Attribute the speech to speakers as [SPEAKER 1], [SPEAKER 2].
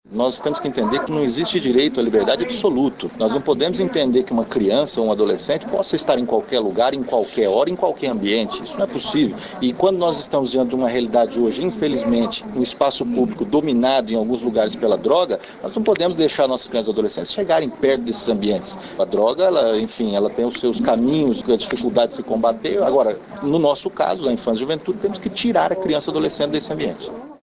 [SPEAKER 1] Nós temos que entender que não existe direito à liberdade absoluto. Nós não podemos entender que uma criança ou um adolescente possa estar em qualquer lugar, em qualquer hora, em qualquer ambiente. Isso não é possível. E quando nós estamos diante de uma realidade hoje, infelizmente, um espaço público dominado em alguns lugares pela droga, nós não podemos deixar nossas crianças e adolescentes chegarem perto desses ambientes. A droga, ela tem os seus caminhos, a dificuldade de se combater. Agora, no nosso caso, na infância e juventude, temos que tirar a criança e o adolescente desse ambiente.